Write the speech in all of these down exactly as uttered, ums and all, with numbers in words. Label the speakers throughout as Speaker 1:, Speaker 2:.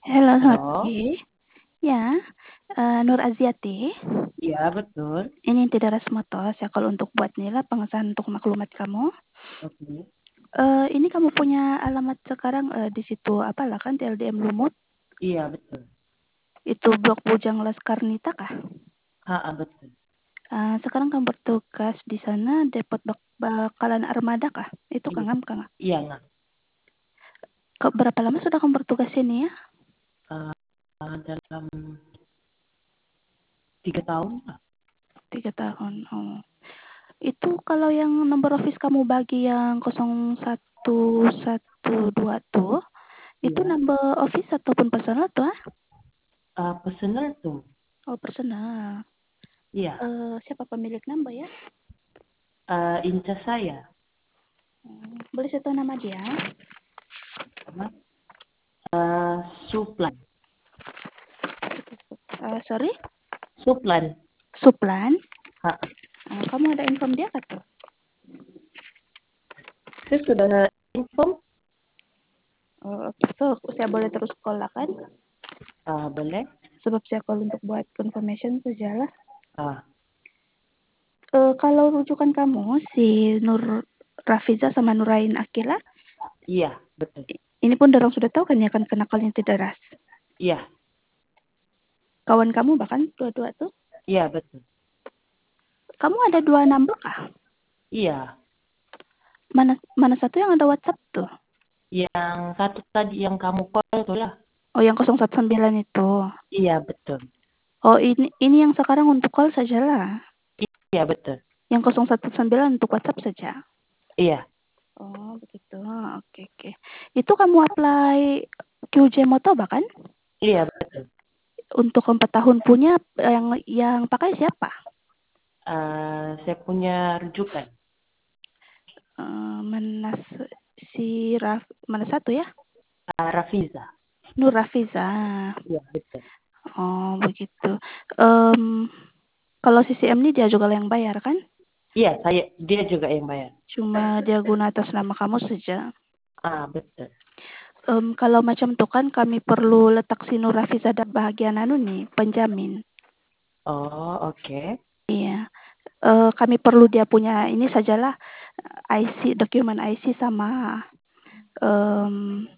Speaker 1: Halo, selamat
Speaker 2: Halo,
Speaker 1: pagi. Ya, eee, Nur Aziati.
Speaker 2: iya betul.
Speaker 1: Ini tidak Rasmoto, saya call untuk buat nilai pengesahan untuk maklumat kamu.
Speaker 2: Oke.
Speaker 1: Eee, ini kamu punya alamat sekarang, eee, di situ apalah kan T L D M Lumut,
Speaker 2: Iya betul.
Speaker 1: itu Blok Bujang Laskarnita kah?
Speaker 2: Ha, betul.
Speaker 1: Eee, sekarang kamu bertugas di sana Depot Bak Bakalan Armada kah? Itu
Speaker 2: Iya,
Speaker 1: Kangam Kang?
Speaker 2: iya nggak.
Speaker 1: Ke berapa lama sudah kamu bertugas sini ya?
Speaker 2: Eh, dalam tiga tahun lah.
Speaker 1: Tiga tahun, oh. Itu kalau yang nomor office kamu bagi yang nol satu satu dua tuh, itu
Speaker 2: Iya.
Speaker 1: number office ataupun personal tuh, ah?
Speaker 2: Eh, personal tuh.
Speaker 1: Oh, personal.
Speaker 2: Iya.
Speaker 1: Eh, siapa pemilik number ya?
Speaker 2: Eh, inca saya.
Speaker 1: Hmm, boleh saya tahu nama dia?
Speaker 2: Apa? Eh, Suplan.
Speaker 1: Eh, sorry,
Speaker 2: Suplan.
Speaker 1: Suplan.
Speaker 2: Ha,
Speaker 1: Eh, kamu ada inform dia kah tuh?
Speaker 2: saya sudah inform.
Speaker 1: Oh, so, saya boleh terus call lah kan?
Speaker 2: Ah, boleh.
Speaker 1: Sebab saya call untuk buat confirmation saja lah.
Speaker 2: Ah,
Speaker 1: Eh, kalau rujukan kamu, si Nur Rafiza sama Nurain Akila,
Speaker 2: iya betul.
Speaker 1: ini pun dorong sudah tahu kan ya kan kenakalnya tidak ras.
Speaker 2: Iya,
Speaker 1: Kawan kamu bahkan dua-dua tuh.
Speaker 2: iya betul.
Speaker 1: Kamu ada dua number kah?
Speaker 2: Iya.
Speaker 1: Mana mana satu yang ada WhatsApp tuh?
Speaker 2: Yang satu tadi yang kamu call tuh lah.
Speaker 1: Oh, yang nol satu sembilan itu.
Speaker 2: Iya betul.
Speaker 1: Oh, ini ini yang sekarang untuk call sajalah.
Speaker 2: Iya betul.
Speaker 1: Yang nol satu sembilan untuk WhatsApp saja.
Speaker 2: Iya.
Speaker 1: Oh, begitu. Oke, oke. Itu kamu apply Q J Moto bahkan
Speaker 2: Iya betul.
Speaker 1: untuk empat tahun punya yang yang pakai siapa?
Speaker 2: Eh, saya punya rujukan.
Speaker 1: Eh, Manas si Raf, mana satu ya?
Speaker 2: Ah, Rafiza.
Speaker 1: Nur Rafiza.
Speaker 2: Iya betul.
Speaker 1: Oh, begitu. Em, kalau C C M ini dia juga yang bayar kan?
Speaker 2: Iya, saya dia juga yang bayar.
Speaker 1: Cuma dia guna atas nama kamu saja.
Speaker 2: Ah, betul.
Speaker 1: Em, kalau macam itu kan kami perlu letak si Nur Rafiza dan bahagian anu nih, penjamin.
Speaker 2: Oh, oke.
Speaker 1: Iya. Eh, kami perlu dia punya ini sajalah I C, dokumen I C sama em,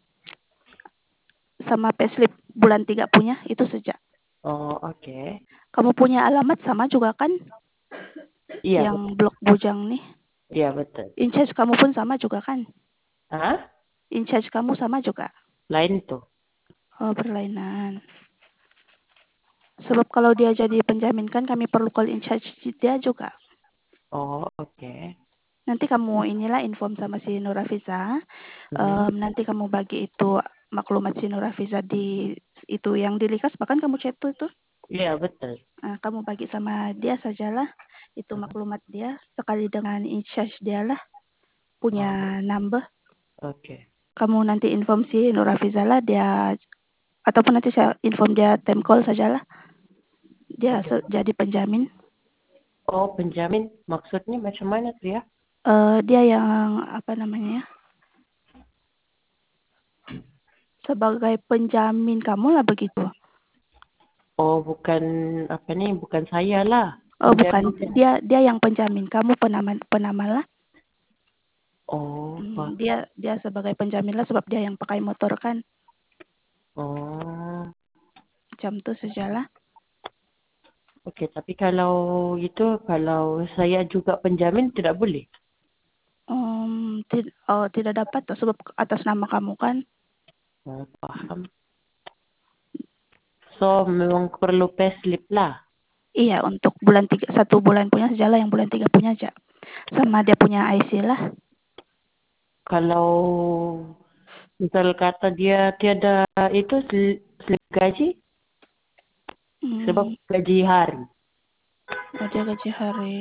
Speaker 1: sama payslip bulan tiga punya itu saja.
Speaker 2: Oh, oke.
Speaker 1: Kamu punya alamat sama juga kan?
Speaker 2: Iya,
Speaker 1: Yang
Speaker 2: betul.
Speaker 1: Blok Bujang nih.
Speaker 2: Iya, betul.
Speaker 1: In charge kamu pun sama juga kan?
Speaker 2: Hah?
Speaker 1: In charge kamu sama juga.
Speaker 2: Lain tuh.
Speaker 1: Oh, berlainan. Sebab kalau dia jadi penjamin kan kami perlu call in charge dia juga.
Speaker 2: Oh, oke.
Speaker 1: Nanti kamu inilah inform sama si Nurafiza.
Speaker 2: Mhm.
Speaker 1: Um, nanti kamu bagi itu maklumat si Nurafiza di itu yang di Likas bahkan kamu chat tuh itu.
Speaker 2: Iya, betul.
Speaker 1: Nah, kamu bagi sama dia sajalah itu maklumat dia sekali dengan in charge dia lah punya
Speaker 2: Oh,
Speaker 1: number.
Speaker 2: oke.
Speaker 1: Kamu nanti inform si Nurafiza lah dia ataupun nanti saya inform dia time call sajalah dia
Speaker 2: Oke.
Speaker 1: jadi penjamin.
Speaker 2: Oh, penjamin maksudnya macam mana tuh ya?
Speaker 1: Uh, dia yang apa namanya ya? Sebagai penjamin kamu lah begitu.
Speaker 2: Oh, bukan apa nih? Bukan saya lah.
Speaker 1: Oh, bukan
Speaker 2: Penjaminnya.
Speaker 1: dia dia yang penjamin kamu penama penama lah.
Speaker 2: Oh,
Speaker 1: Hmm,
Speaker 2: wah.
Speaker 1: dia dia sebagai penjamin lah sebab dia yang pakai motor kan.
Speaker 2: Oh,
Speaker 1: Jam tuh sajalah.
Speaker 2: oke. Tapi kalau itu, kalau saya juga penjamin tidak boleh.
Speaker 1: Um, tid oh, tidak dapat tuh sebab atas nama kamu kan.
Speaker 2: Oh, paham. So, memang perlu payslip lah.
Speaker 1: Iya, untuk bulan tiga, satu bulan punya sajalah yang bulan tiga punya aja. Sama dia punya I C lah.
Speaker 2: Kalau misal kata dia tiada itu sel- slip gaji, sebab
Speaker 1: Hmm,
Speaker 2: gaji hari.
Speaker 1: oh dia gaji hari.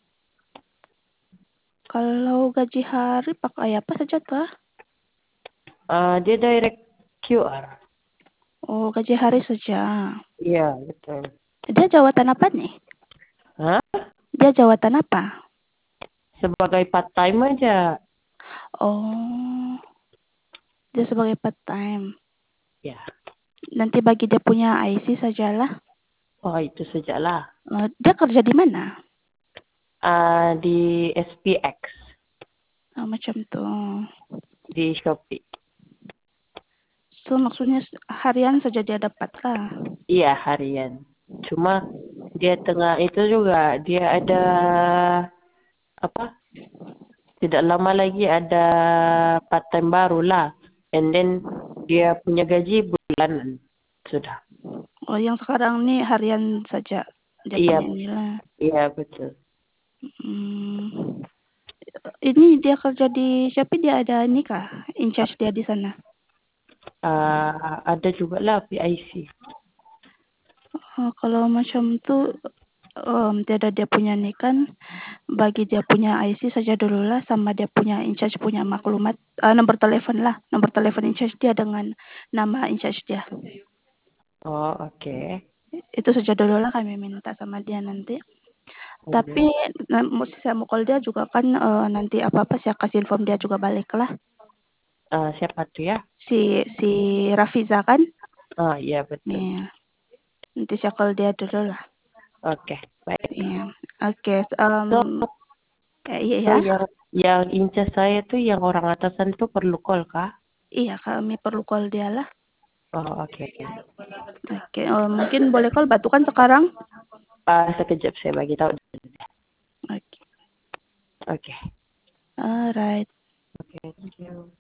Speaker 1: Kalau gaji hari pakai apa saja tuh?
Speaker 2: Ah, dia direct Q R.
Speaker 1: Oh, gaji hari saja.
Speaker 2: Iya, betul.
Speaker 1: Dia jawatan apa nih?
Speaker 2: Hah?
Speaker 1: Dia jawatan apa?
Speaker 2: Sebagai part time aja.
Speaker 1: Oh, dia sebagai part time.
Speaker 2: Ya.
Speaker 1: nanti bagi dia punya I C sajalah.
Speaker 2: Oh, itu sajalah.
Speaker 1: Uh, dia kerja di mana?
Speaker 2: Uh, di S P X.
Speaker 1: Oh, macam tuh.
Speaker 2: Di Shopee.
Speaker 1: So, maksudnya harian saja dia dapat lah.
Speaker 2: Iya, harian. Cuma dia tengah itu juga, dia ada apa? Tidak lama lagi ada part time baru lah. And then dia punya gaji bulanan. Sudah.
Speaker 1: Oh, yang sekarang nih harian saja. Dia
Speaker 2: Iya,
Speaker 1: punya inilah.
Speaker 2: iya betul.
Speaker 1: Hmm. Ini dia kerja di Shopee, dia ada ini kah? In charge dia di sana?
Speaker 2: Uh, ada juga lah P I C.
Speaker 1: Oh, kalau macam tu, um, dia ada dia punya ni kan, bagi dia punya I C saja dulu lah, sama dia punya in charge punya maklumat, uh, nomor telefon lah, nomor telepon in charge dia dengan nama in charge dia.
Speaker 2: Oh, oke. Okay.
Speaker 1: Itu saja dulu lah kami minta sama dia nanti. Oh, tapi ya. Mesti saya mau call dia juga kan, uh, nanti apa-apa saya kasih inform dia juga balik lah.
Speaker 2: Uh, siapa tuh ya?
Speaker 1: Si si Rafiza kan?
Speaker 2: Oh iya betul.
Speaker 1: Iya. Nanti saya call dia dulu lah.
Speaker 2: Oke, okay, baik.
Speaker 1: Iya. Oke. Okay, um,
Speaker 2: so,
Speaker 1: eh, iya
Speaker 2: so
Speaker 1: ya.
Speaker 2: yang yang incas saya tuh yang orang atasan tuh perlu call kah?
Speaker 1: Iya, kami perlu call dia lah.
Speaker 2: Oh oke. Okay.
Speaker 1: Oke, okay. Oh, mungkin boleh call Batu kan sekarang?
Speaker 2: Uh, sekejap saya bagi tahu. Oke.
Speaker 1: Okay.
Speaker 2: Oke. Okay.
Speaker 1: Alright.
Speaker 2: Oke, okay, thank you.